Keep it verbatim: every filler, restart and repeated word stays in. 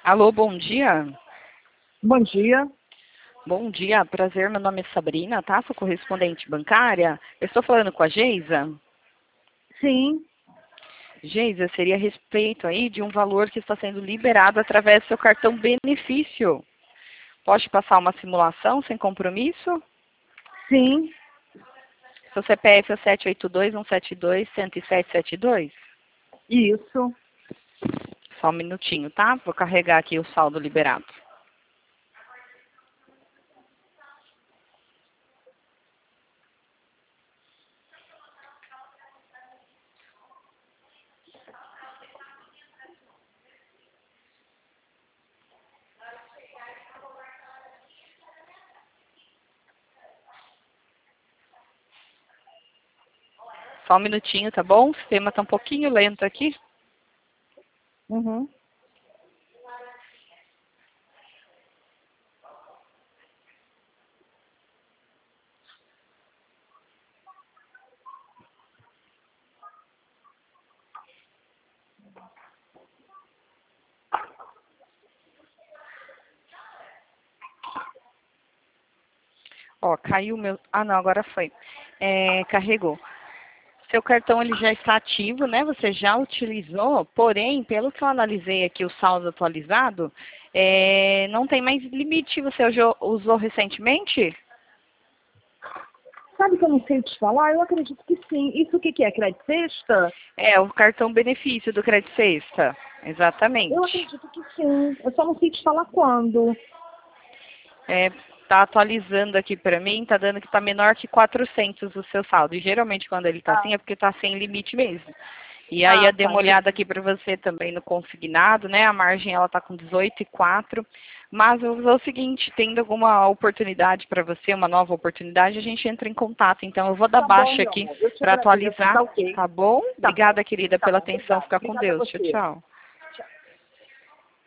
Alô, bom dia. Bom dia. Bom dia, prazer, meu nome é Sabrina, tá? Sou correspondente bancária. Eu estou falando com a Geisa. Sim. Geisa, seria a respeito aí de um valor que está sendo liberado através do seu cartão benefício. Pode passar uma simulação sem compromisso? Sim. Seu C P F é sete oito dois, um sete dois, um zero sete sete dois? Isso. Só um minutinho, tá? Vou carregar aqui o saldo liberado. Só um minutinho, tá bom? O sistema está um pouquinho lento aqui. Uhum. Ó, caiu o meu... Ah, não, agora foi. É, carregou. Seu cartão ele já está ativo, né? Você já utilizou, porém, pelo que eu analisei aqui o saldo atualizado, é, não tem mais limite. Você usou, usou recentemente? Sabe que eu não sei te falar? Eu acredito que sim. Isso o que, que é? Crédito sexta? É, o cartão benefício do Crédito Sexta. Eu Exatamente. acredito que sim. Eu só não sei te falar quando. É, tá atualizando aqui para mim, tá dando que tá menor que quatrocentos o seu saldo. E geralmente quando ele tá Ah, assim é porque tá sem limite mesmo. E aí ah eu dei tá. uma olhada Entendi. aqui para você também no consignado, né? A margem ela tá com dezoito e quatro. Mas eu vou fazer o seguinte, tendo alguma oportunidade para você, uma nova oportunidade, a gente entra em contato. Então eu vou dar Tá bom, baixa meu aqui amor. Eu te para agradeço. atualizar, Tá ok. tá bom? Tá bom. Obrigada, querida, Tá pela bom. atenção. Obrigada. Fica com Obrigada a Deus. Tchau, você. tchau.